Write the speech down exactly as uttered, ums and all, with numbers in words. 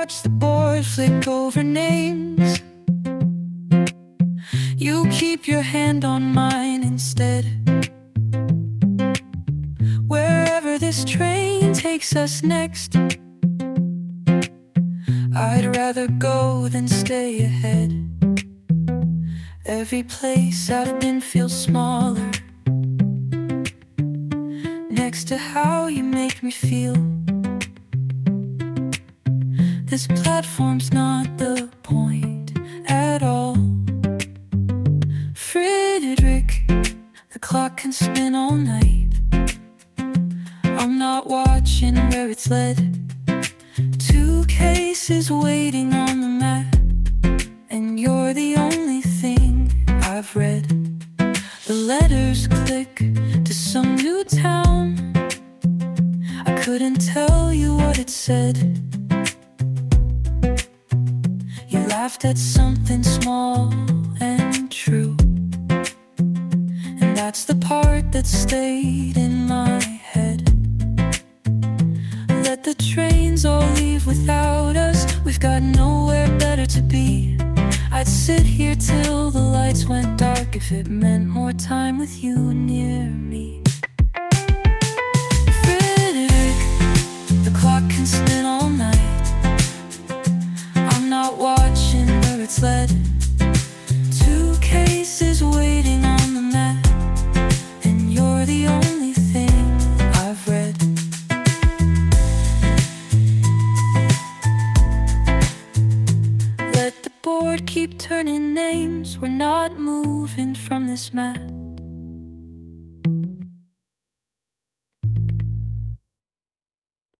watch the board flick over names. You keep your hand on mine instead. Wherever this train takes us next, I'd rather go than stay ahead. Every place I've been feels smaller next to how you make me feel. This platform's not the point at all. Friedrich, the clock can spin all night. I'm not watching where it's led. Two cases waiting on the map, and you're the only thing I've read. The letters click to some new town. I couldn't tell you what it said. You laughed at something small and true, and that's the part that stayed in my head. Let the trains all leave without us, we've got nowhere better to be. I'd sit here till the lights went dark if it meant more time with you near me. Friedrich, the clock can spin all night. I'm not watching where it's led. Two cases waiting on the map, and you're the only thing I've read. Let the board keep turning names. We're not moving from this map.